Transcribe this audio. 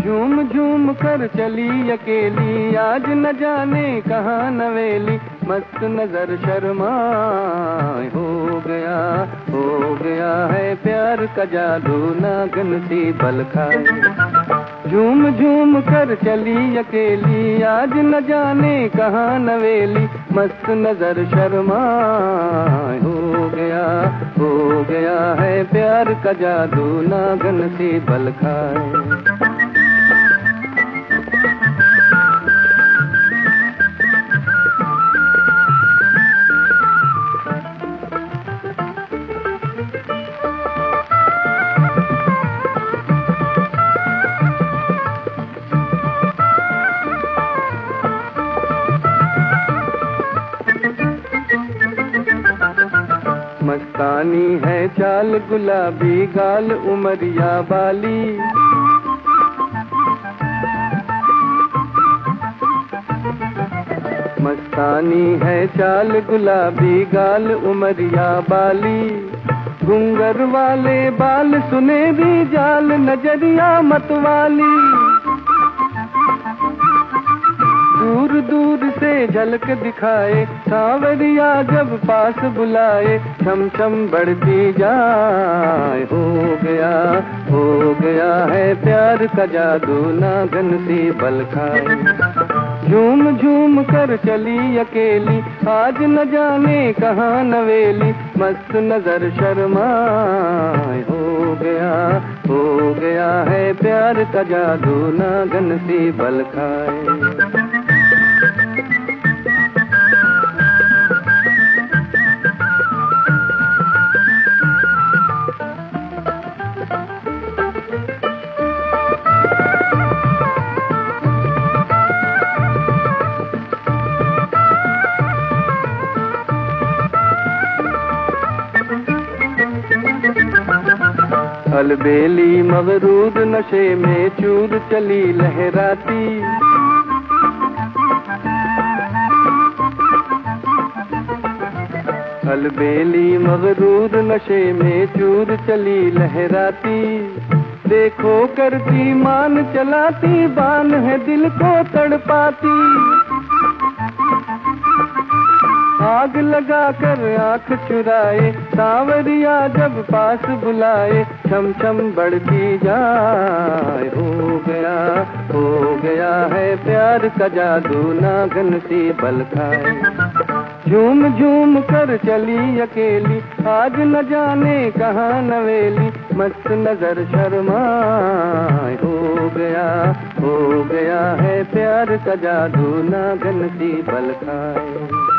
झूम झूम कर चली अकेली, आज न जाने कहाँ नवेली, मस्त नजर शर्माए। हो गया है प्यार का जादू, नागन सी बल खाए। झूम झूम कर चली अकेली, आज न जाने कहाँ नवेली, मस्त नजर शर्माए। हो गया है प्यार का जादू, नागन सी बल खाए। मस्तानी है चाल गुलाबी, गाल उमरिया बाली, मस्तानी है चाल गुलाबी, गाल उमरिया बाली, घुंगर वाले बाल सुनेरी, जाल नजरिया मतवाली, दूर दूर से झलक दिखाए, सांवरिया जब पास बुलाए, छम छम बढ़ती जाए। हो गया है प्यार का जादू, नागन सी बल खाए। झूम झूम कर चली अकेली, आज न जाने कहाँ नवेली, मस्त नजर शर्माए। हो गया है प्यार का जादू, नागन सी बल खाए। अलबेली मगरूर नशे में चूर चली लहराती, अलबेली मगरूर नशे में चूर चली लहराती, देखो करती मान चलाती, बान है दिल को तड़पाती, आग लगा कर आँख चुराए, सांवरिया जब पास बुलाए, छम छम बढ़ती जाए। हो गया है प्यार का जादू, नागन सी बल खाए। झूम झूम कर चली अकेली, आज न जाने कहाँ नवेली, मस्त नजर शर्माए। हो गया है प्यार का जादू, नागन सी बल खाए।